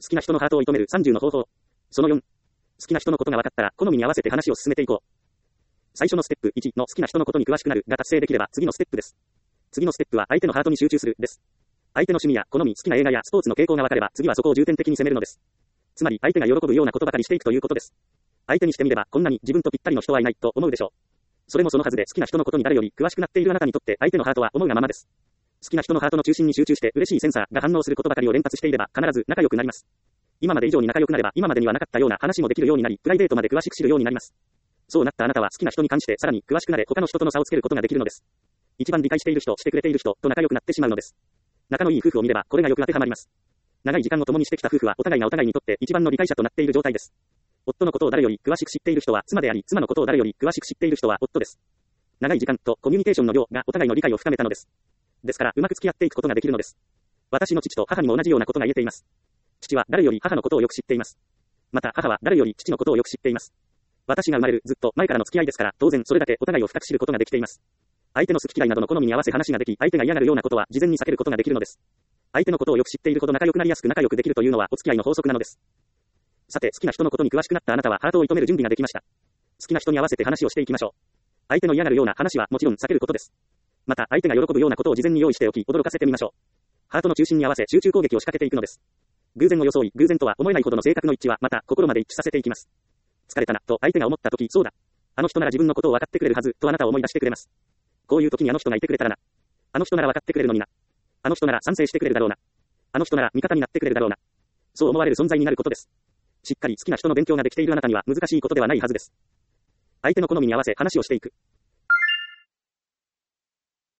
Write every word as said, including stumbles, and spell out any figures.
好きな人のハートを射止めるさんじゅうの方法。そのよん。好きな人のことが分かったら、好みに合わせて話を進めていこう。最初のステップいちの好きな人のことに詳しくなるが達成できれば次のステップです。次のステップは相手のハートに集中するです。相手の趣味や好み、好きな映画やスポーツの傾向が分かれば次はそこを重点的に攻めるのです。つまり相手が喜ぶようなことばかりしていくということです。相手にしてみればこんなに自分とぴったりの人はいないと思うでしょう。それもそのはずで好きな人のことに誰より詳しくなっているあなたにとって相手のハートは思うがままです。好きな人のハートの中心に集中して嬉しいセンサーが反応することばかりを連発していれば必ず仲良くなります。今まで以上に仲良くなれば今までにはなかったような話もできるようになり、プライベートまで詳しく知るようになります。そうなったあなたは好きな人に関してさらに詳しくなれ他の人との差をつけることができるのです。一番理解している人、してくれている人と仲良くなってしまうのです。仲のいい夫婦を見ればこれがよく当てはまります。長い時間を共にしてきた夫婦はお互いがお互いにとって一番の理解者となっている状態です。夫のことを誰より詳しく知っている人は妻であり、妻のことを誰より詳しく知っている人は夫です。長い時間とコミュニケーションの量がお互いの理解を深めたのです。ですからうまく付き合っていくことができるのです。私の父と母にも同じようなことが言えています。父は誰より母のことをよく知っています。また母は誰より父のことをよく知っています。私が生まれるずっと前からの付き合いですから当然それだけお互いを深く知ることができています。相手の好き嫌いなどの好みに合わせ話ができ、相手が嫌がるようなことは事前に避けることができるのです。相手のことをよく知っているほど仲良くなりやすく仲良くできるというのはお付き合いの法則なのです。さて好きな人のことに詳しくなったあなたはハートを射止める準備ができました。好きな人に合わせて話をしていきましょう。相手の嫌がるような話はもちろん避けることです。また相手が喜ぶようなことを事前に用意しておき驚かせてみましょう。ハートの中心に合わせ集中攻撃を仕掛けていくのです。偶然を装い偶然とは思えないほどの性格の一致はまた心まで一致させていきます。疲れたなと相手が思った時、そうだ、あの人なら自分のことを分かってくれるはずとあなたを思い出してくれます。こういう時にあの人がいてくれたらな、あの人なら分かってくれるのにな、あの人なら賛成してくれるだろうな、あの人なら味方になってくれるだろうな、そう思われる存在になることです。しっかり好きな人の勉強ができているあなたには難しいことではないはずです。相手の好みに合わせ話をしていく。